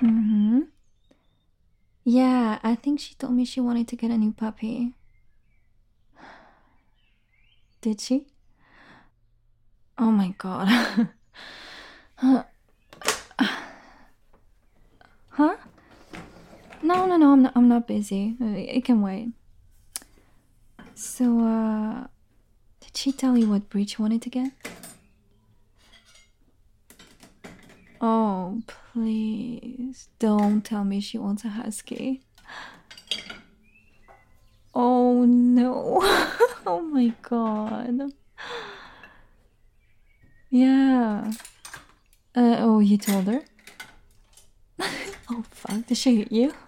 Mm-hmm. Yeah, I think she told me she wanted to get a new puppy. Did she? Oh my god. Huh? Huh? No, no, no, I'm not busy. It can wait. So, did she tell you what breed she wanted to get? Oh, please. Don't tell me she wants a husky. Oh no. Oh my god. Yeah. Oh, you told her? Oh fuck, did she hit you?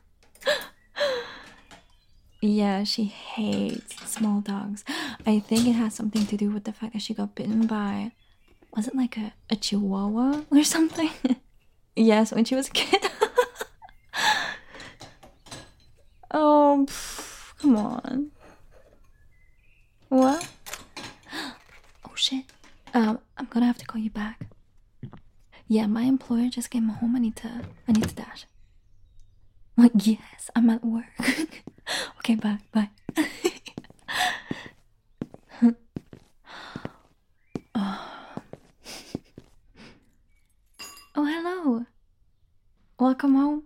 Yeah, she hates small dogs. I think it has something to do with the fact that she got bitten by, was it like a chihuahua or something? Yes, when she was a kid. Oh, come on. What? Oh shit. I'm gonna have to call you back. Yeah, my employer just came home. I need to dash. Like, yes, I'm at work. Okay, bye, bye. Oh, hello. Welcome home.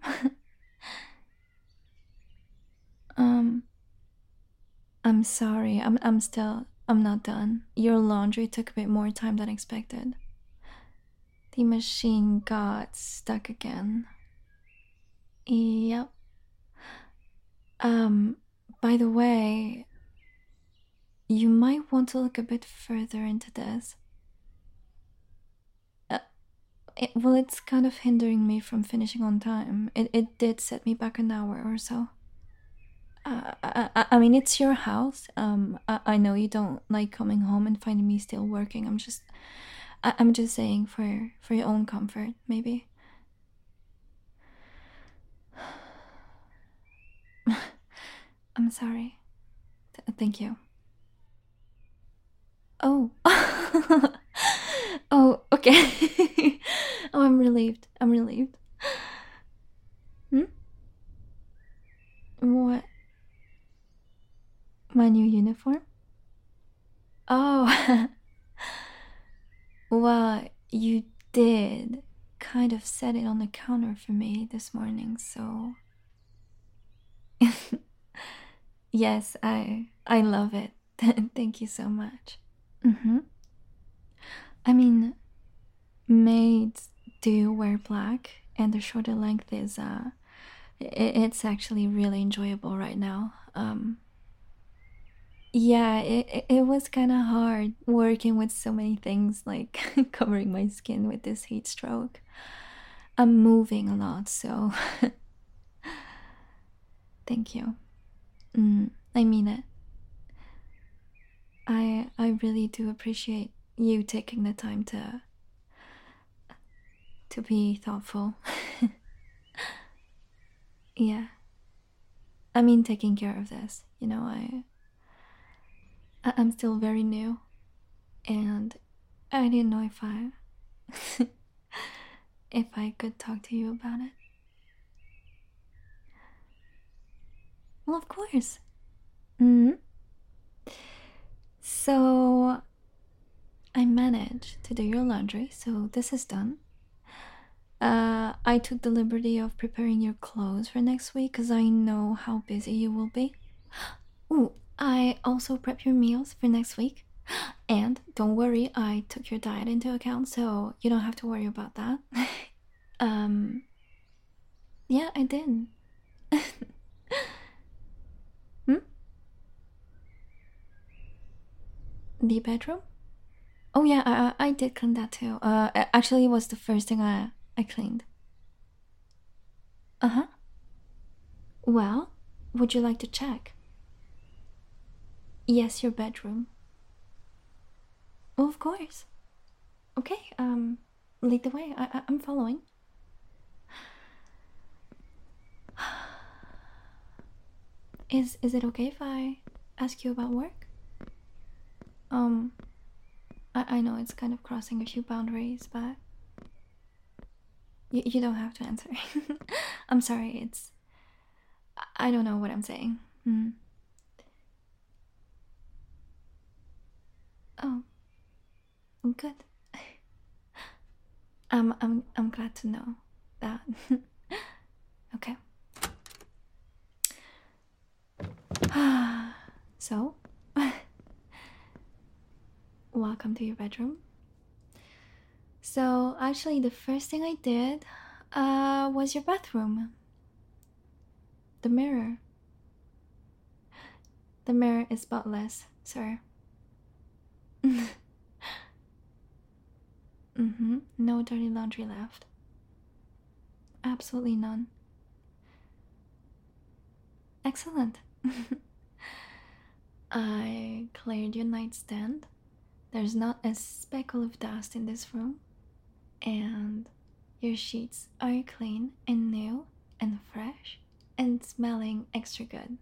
um, I'm sorry. I'm not done. Your laundry took a bit more time than expected. The machine got stuck again. Yep. Um, by the way, you might want to look a bit further into this. Uh, well, it's kind of hindering me from finishing on time. It did set me back an hour or so. I mean, it's your house. I know you don't like coming home and finding me still working. I'm just saying for your own comfort, maybe. I'm sorry. Thank you. Oh. Oh, okay. Oh, I'm relieved. I'm relieved. Hmm? What? My new uniform? Oh. Well, you did kind of set it on the counter for me this morning, so yes, I love it. Thank you so much. Mhm. I mean, maids do wear black, and the shorter length is it's actually really enjoyable right now. Yeah, it was kind of hard working with so many things, like covering my skin with this heat stroke. I'm moving a lot, so thank you. I mean it. I really do appreciate you taking the time to be thoughtful. Yeah. I mean, taking care of this. I'm still very new, and I didn't know if I if I could talk to you about it. Well, of course. Hmm. So I managed to do your laundry, so this is done. I took the liberty of preparing your clothes for next week because I know how busy you will be. Ooh, I also prep your meals for next week. And don't worry, I took your diet into account, so you don't have to worry about that. um, yeah, I did. Hmm? The bedroom? Oh yeah, I did clean that too. Actually, it was the first thing I cleaned. Uh huh. Well, would you like to check? Yes, your bedroom. Well, of course. Okay. Lead the way. I'm following. Is it okay if I ask you about work? Um, I know it's kind of crossing a few boundaries, but You don't have to answer. I'm sorry, I don't know what I'm saying. Oh, good. I'm glad to know that. Okay. So, welcome to your bedroom. So, actually, the first thing I did was your bathroom. The mirror. The mirror is spotless, sir. No dirty laundry left. Absolutely none. Excellent. I cleared your nightstand. There's not a speckle of dust in this room. And your sheets are clean and new and fresh and smelling extra good.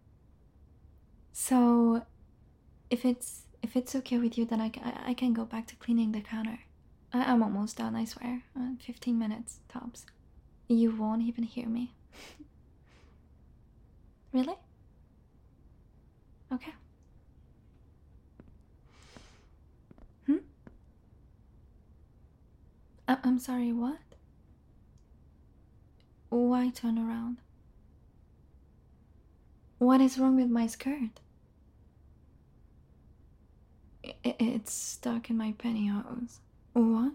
So, if it's okay with you, then I can go back to cleaning the counter. I'm almost done, I swear. 15 minutes tops. You won't even hear me. Really? Okay. I'm sorry, what? Why turn around? What is wrong with my skirt? It's stuck in my pantyhose. What?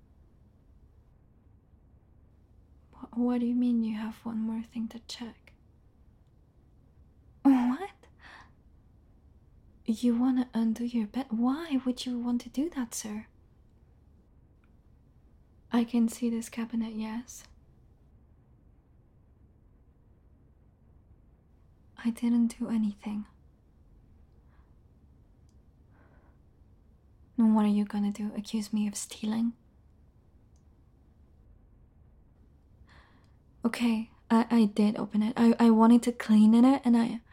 What do you mean you have one more thing to check? What? You want to undo your bed? Why would you want to do that, sir? I can see this cabinet, yes. I didn't do anything. And what are you gonna do? Accuse me of stealing? Okay, I did open it. I wanted to clean in it and I...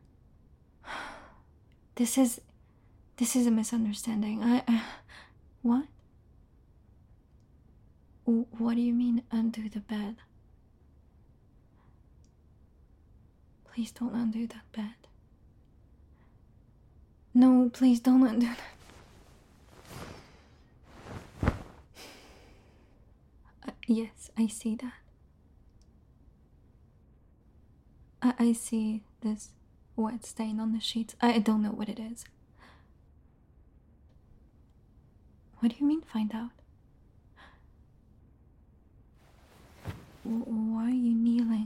This is a misunderstanding. What? What do you mean undo the bed? Please don't undo that bed. No, please don't undo that. Yes, I see that. I see this wet stain on the sheets. I don't know what it is. What do you mean, find out? Why are you kneeling?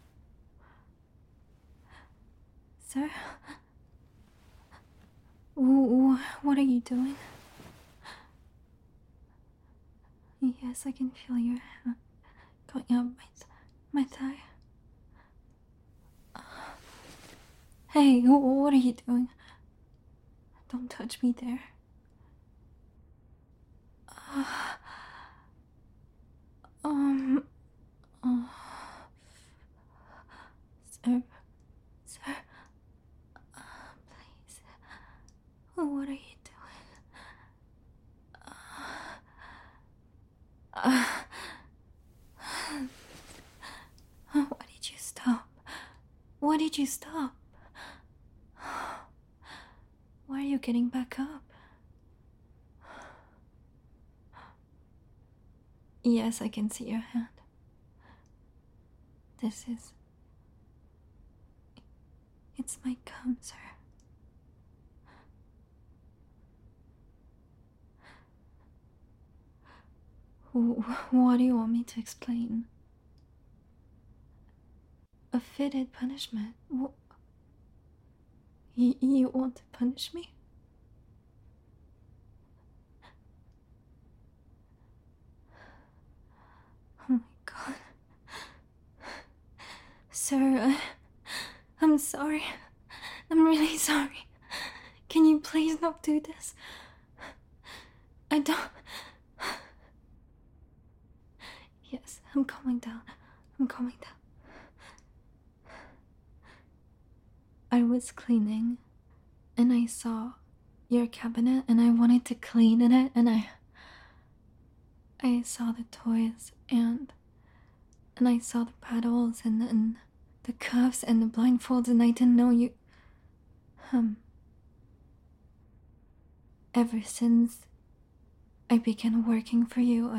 Sir? What are you doing? Yes, I can feel your hand going up my thigh. Hey, what are you doing? Don't touch me there. Sir, please. What are you doing? Why did you stop? Why did you stop? Why are you getting back up? Yes, I can see your hand. It's my cum, sir. What do you want me to explain? A fitted punishment? You want to punish me? Oh my god. Sir, I'm sorry. I'm really sorry. Can you please not do this? I don't... Yes, I'm calming down. I was cleaning, and I saw your cabinet, and I wanted to clean in it, and I I saw the toys and I saw the paddles and the cuffs and the blindfolds, and I didn't know you. Ever since I began working for you,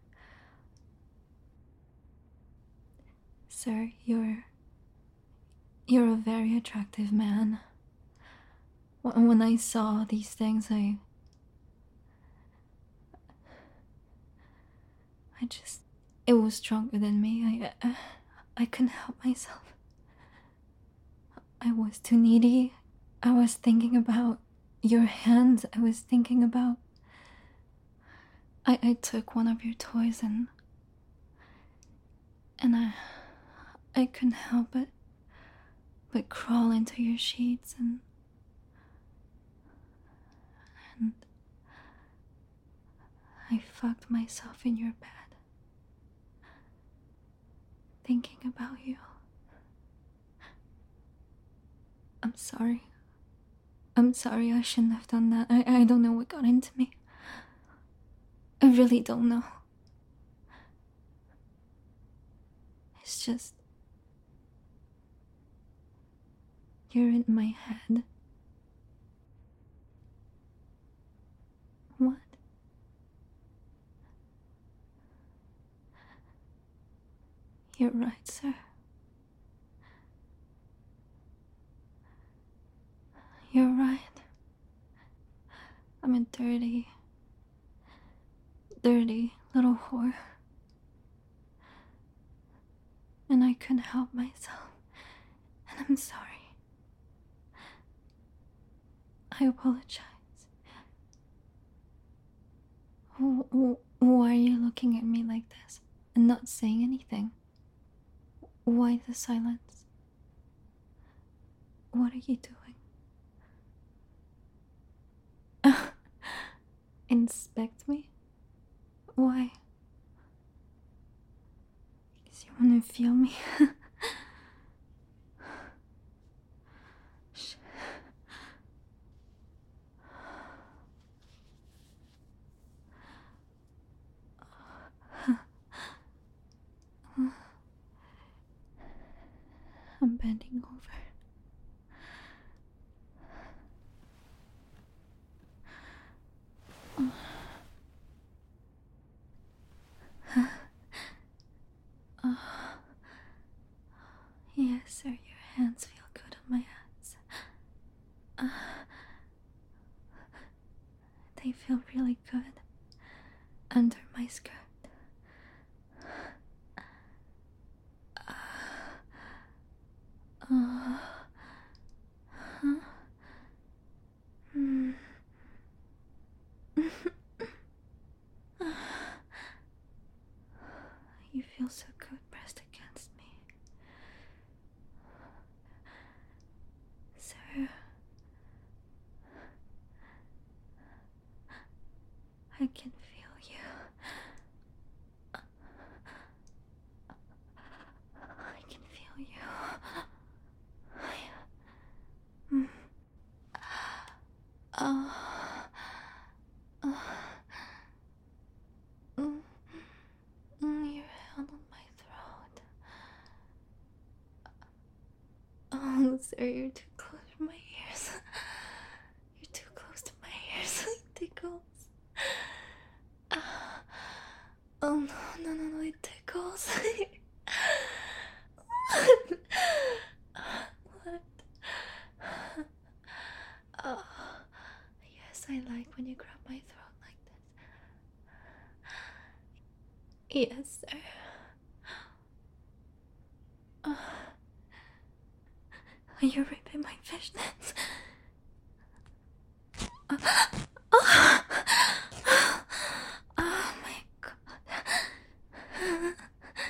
Sir, you're a very attractive man. When I saw these things, I just, it was stronger than me. I couldn't help myself. I was too needy. I was thinking about your hands. I was thinking about... I took one of your toys and I couldn't help it but crawl into your sheets and I fucked myself in your bed, thinking about you. I'm sorry. I'm sorry, I shouldn't have done that. I don't know what got into me. I really don't know. It's just... you're in my head. What? You're right, sir. You're right. I'm a dirty little whore. And I couldn't help myself. And I'm sorry. I apologize. Why are you looking at me like this and not saying anything? Why the silence? What are you doing? Inspect me? Why? Because you want to feel me? I'm bending over. Yes, sir, your hands feel good on my hands. They feel really good under my skirt. You feel so good pressed against me. Sir, I can feel you. I can feel you. Your hand on my throat. Oh, sir, you're too close to my ears. You're too close to my ears. It tickles. Oh, no, it tickles. What? Oh, yes, I like when you grab my throat like this. Yes, sir. You're ripping my fishnets. Oh my god.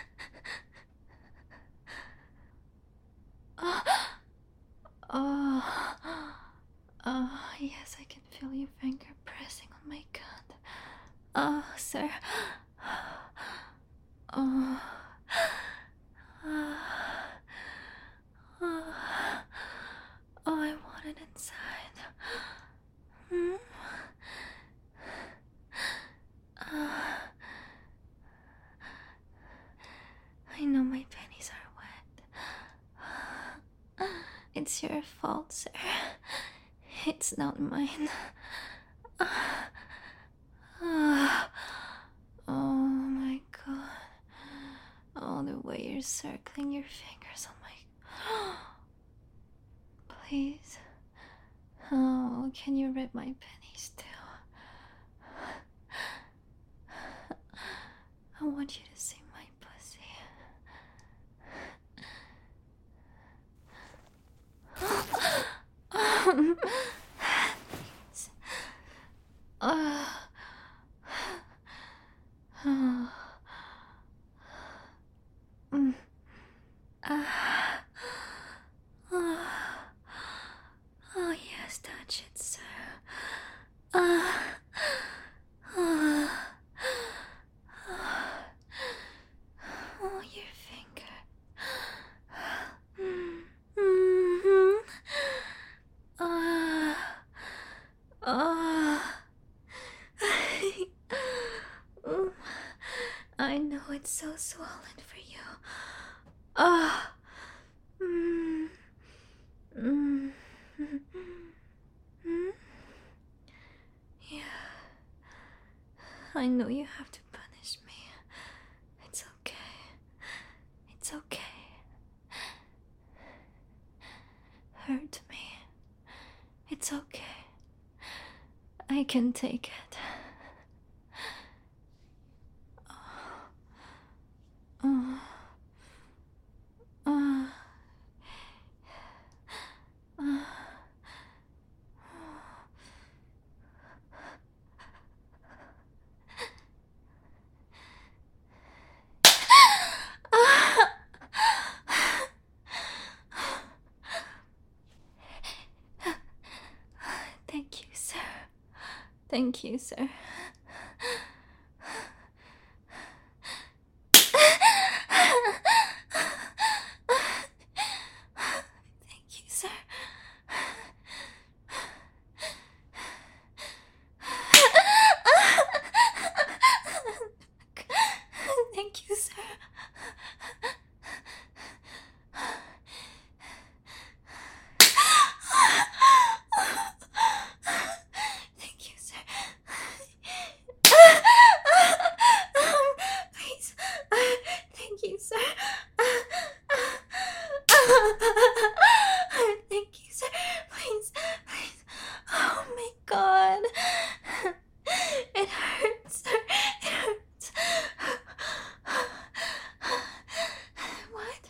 Yes, I can feel your finger pressing on my gut. Oh, sir. Oh. I want it inside. It's your fault, sir. It's not mine. Oh my god. Oh, the way you're circling your fingers on my... Please. Oh, can you rip my pennies too? I want you to see my pussy. Oh, yes, touch it, sir. Oh, your finger. I know it's so swollen for you. Yeah. I know you have to punish me. It's okay. It's okay. Hurt me. It's okay. I can take it. Thank you, sir. Thank you, sir. Thank you, sir. Thank you, sir. Thank you, sir. Please. Thank you, sir. Thank you, sir. Please, please. Oh my god. It hurts, sir. It hurts. What?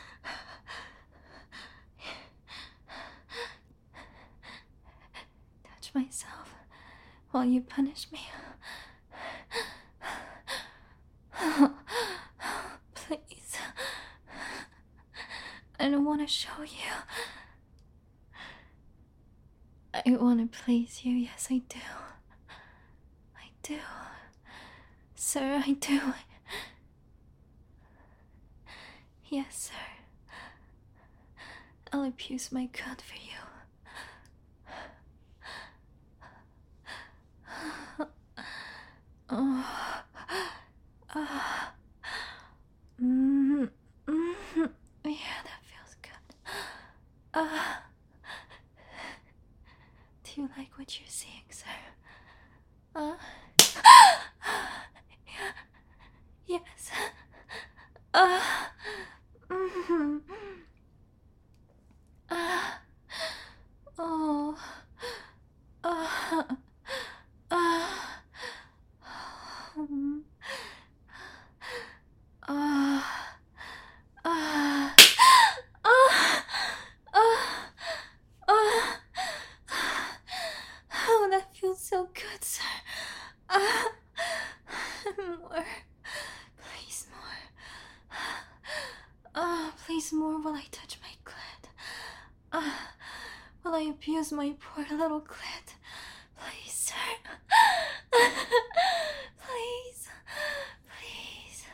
Touch myself while you punish me. Please. I don't want to show you. I want to please you. Yes, I do. I do. Sir, I do. Yes, sir. I'll abuse my cut for you. Yeah, that feels good. Do you like what you're seeing, sir? Yes. Oh. Oh, that feels so good, sir. More. Please, more. Please, more while I touch my clit. While I abuse my poor little clit. Please, sir. Please. Please.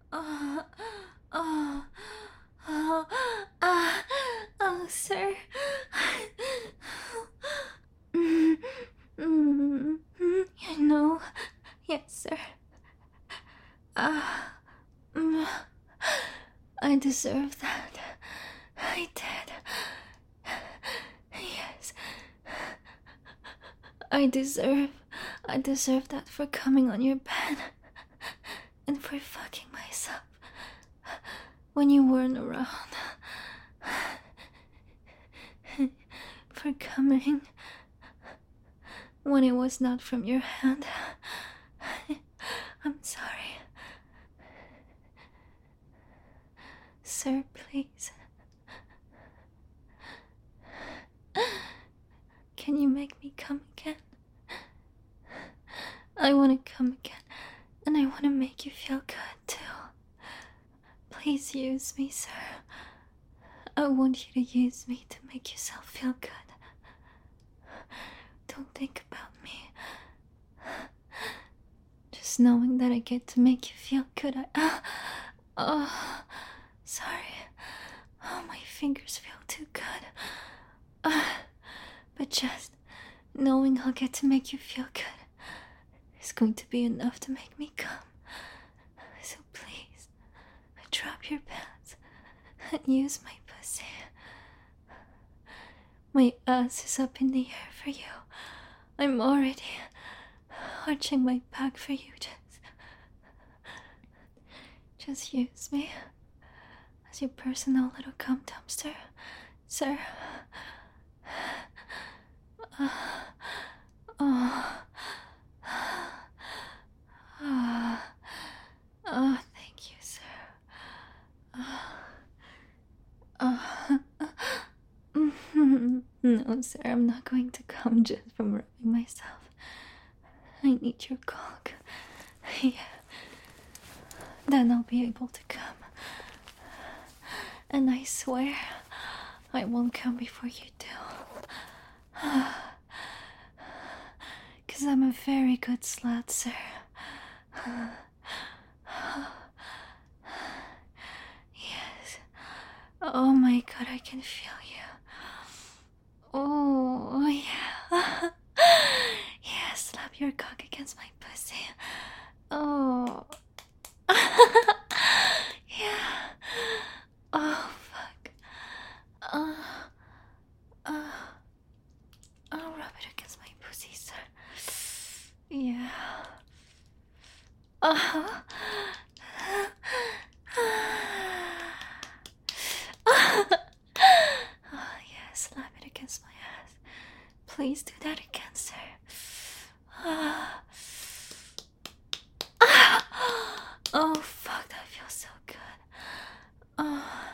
Oh, oh, oh, ah, oh, sir. You know, yes, sir. Ah, I deserve that. I did. Yes. I deserve that for coming on your bed and for fucking myself when you weren't around. For coming when it was not from your hand. I'm sorry. Sir, please. Can you make me come again? I want to come again, and I want to make you feel good too. Please use me, sir. I want you to use me to make yourself feel good. Don't think about me. Just knowing that I get to make you feel good, sorry. Oh, my fingers feel too good. But just knowing I'll get to make you feel good is going to be enough to make me come. So please, drop your pants and use my pussy. My ass is up in the air for you. I'm already arching my back for you. Just use me as your personal little cum dumpster, sir. Thank you, sir. No, sir, I'm not going to come just from rubbing myself. I need your cock. Yeah. Then I'll be able to come. And I swear, I won't come before you do. 'Cause I'm a very good slut, sir. Yes. Oh my god, I can feel you. Oh, yeah. Yeah, slap your cock against my pussy. Oh. Yeah. Oh, fuck. I'll rub it against my pussy, sir. Yeah. Uh-huh. Oh, yeah, slap it against my ass. Please do that again, sir. Oh, fuck, that feels so good.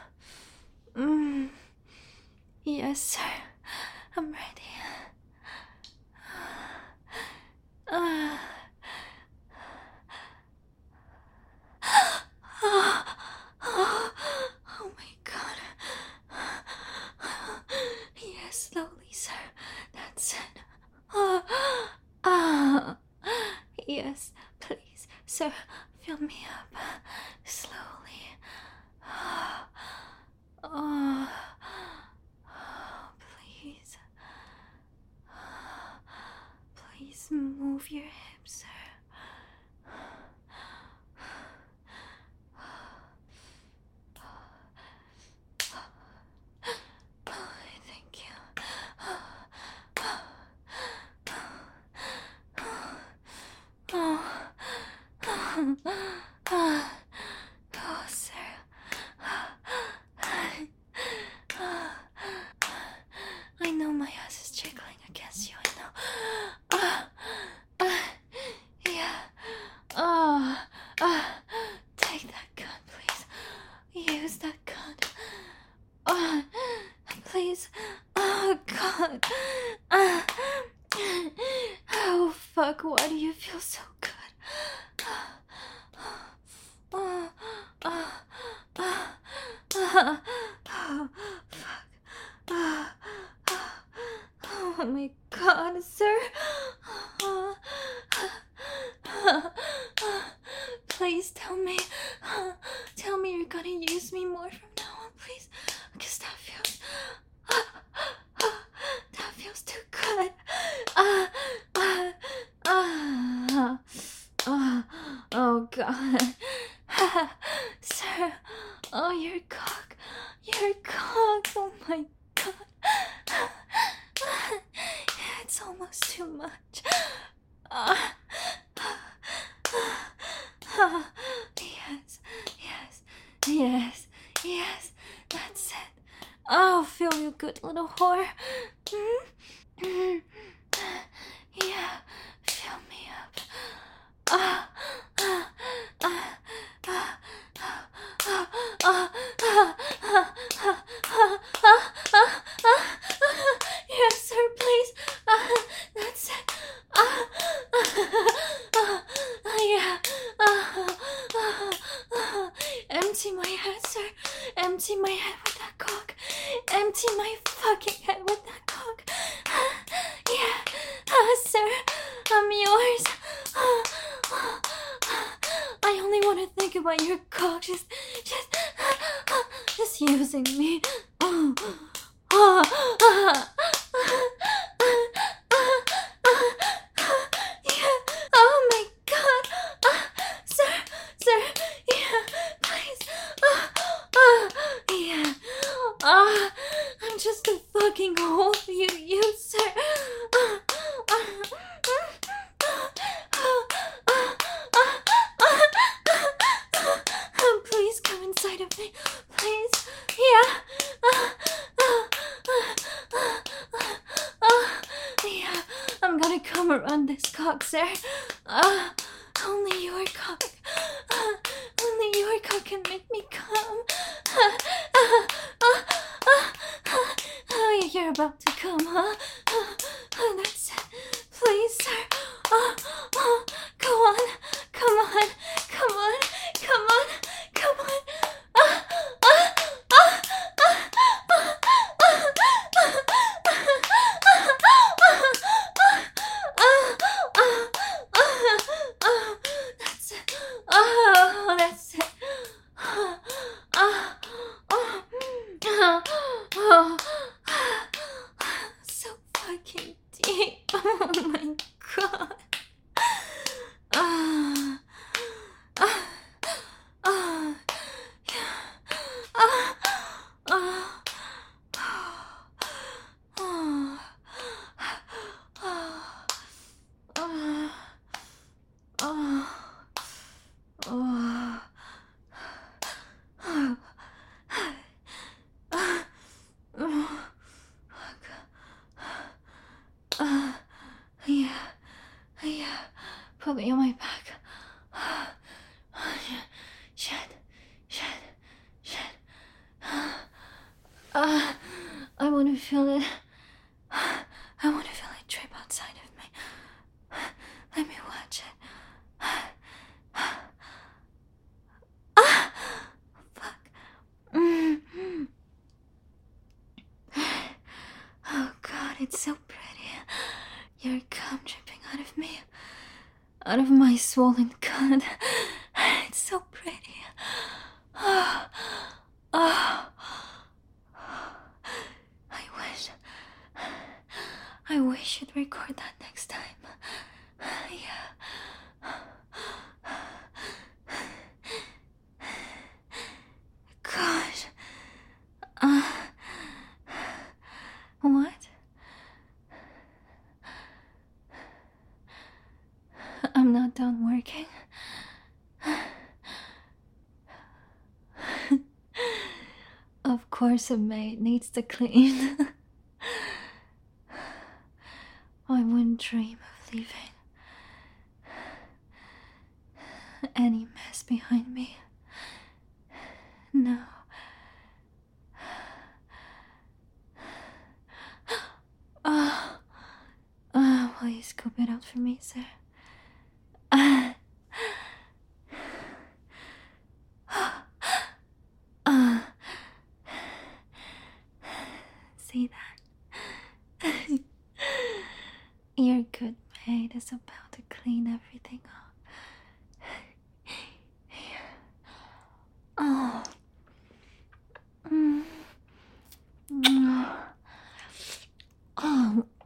Yes, sir. I'm ready. Oh my god. Yes, slowly, sir. That's it. Yes, please, sir. Fill me up slowly. Oh, please. Please move your hips, sir. Thank you. Oh, sir. I know my ass is jiggling against you. I know. Yeah. Take that gun, please. Use that gun. Please. Oh, God. Oh, fuck. Why do you feel so good? Oh, fuck. Oh my god, sir. Please tell me my god. It's almost too much. Yes, yes, yes, yes, that's it. Oh, feel you good little whore. Yeah, fill me up. Ah, ah, ah, ah, ah, ah, ah, ah, ah, ah, ah, ah. Yes, sir, please. That's it. Yeah. Empty my head, sir. Empty my head with that cock. Empty my fucking head with that cock. Yeah, sir, I'm yours. I only want to think about your cock, just using me. Yeah. Oh my god. Sir, yeah, please. Yeah. I'm just a fucking hole for you, sir. Please come inside of me. Please. Yeah. Yeah. I'm gonna come around this cock, sir. Only your cock. Only your cock can make me come. Oh, you're about to come, huh? That's it. Please, sir. Go on. Come on. Come on. Come on. Come on. That's it. Oh, that's it. So fucking deep. Oh my god. Yeah, put me on my back. Shit. I want to feel it. I want to feel it drip outside of me. Let me watch it. Fuck. Oh god, it's so pretty. Your cum dripping out of me. Out of my swollen cunt. It's so pretty. I wish you'd record that next time. Yeah. Gosh. What? I'm not done working. Of course a maid needs to clean. I wouldn't dream of leaving any mess behind me. No. Will you scoop it out for me, sir? See that? Your good maid is about to clean everything up. Oh. Oh.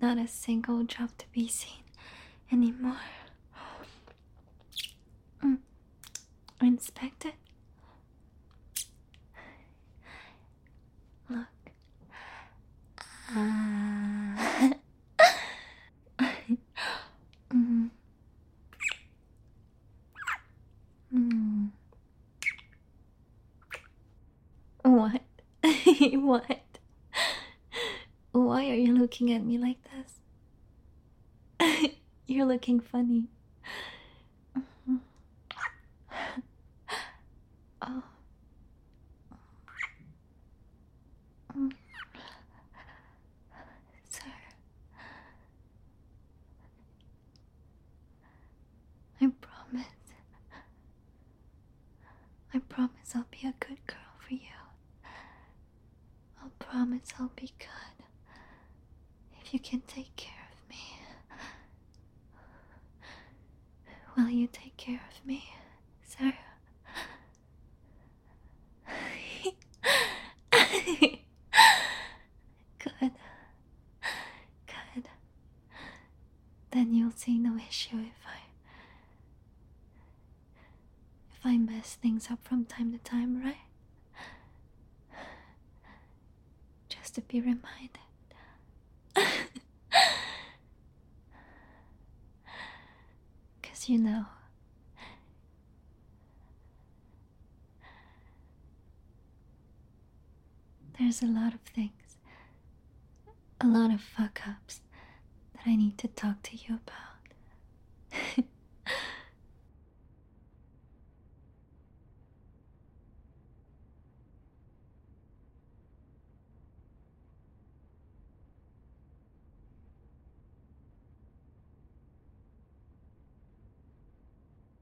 not a single drop to be seen anymore. Inspect it. Look. Mm. Mm. What? What? Why are you looking at me like this? You're looking funny. Oh. Sir, I promise. I promise I'll be a good girl for you. I'll promise I'll be good if you can take care of me. Will you take care of me, sir? Good. Good. Then you'll see no issue if I mess things up from time to time, right? Just to be reminded. 'Cause you know, there's a lot of things, a lot of fuck ups that I need to talk to you about.